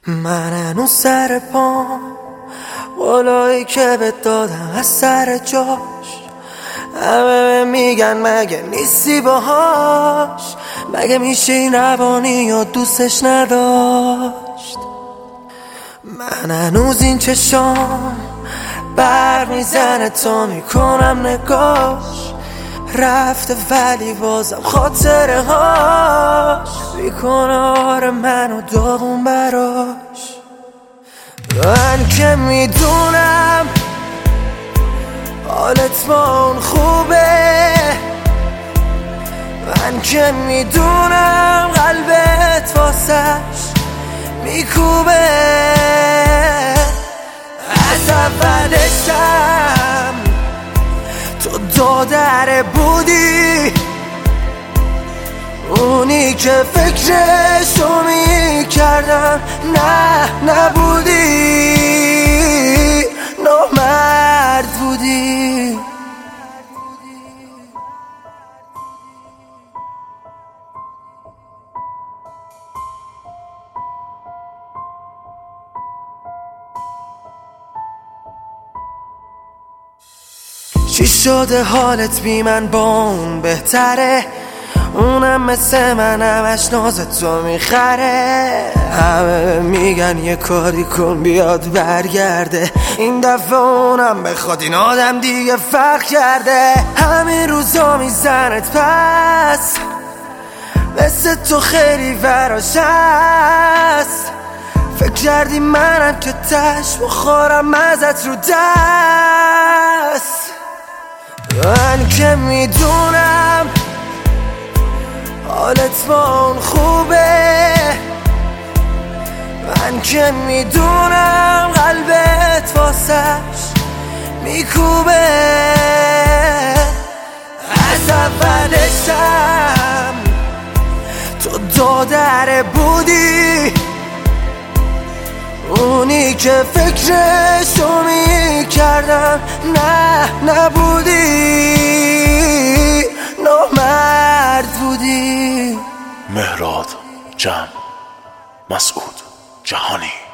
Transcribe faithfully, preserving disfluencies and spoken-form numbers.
من هنوز سر پام، قولایی که بهت دادم از سر جاش. همه میگن مگه نیستی باهاش، مگه میشه این روانی یا دوستش نداشت. من هنوز این چشام بر میزنه تا میکنم نگاش، رفته ولی بازم خاطره هاش میکنه آره منو داغون براش. من که میدونم حالت با اون خوبه، من که میدونم قلبت واسش میکوبه. از اولشم تو دادره بودی، اونی که فکرشو میکردم نه نبودی، نامرد بودی. چی شده حالت بی من با اون بهتره؟ اونم مثل من همش ناز تو میخره. همه میگن یه کاری کن بیاد برگرده، این دفعه اونم بخواد این آدم دیگه فرق کرده. همین روزا میزنت پس، مثل تو خیلی وراش هست. فکر کردی منم که تش بخورم ازت رو دست. من که میدونم حالت با اون خوبه، من که میدونم قلبت واسش میکوبه. از اولشم تو دادره بودی، اونی که فکرشو میکردم نه نبودی، نامرد بودی. مهراد جمع مسعود جهانی.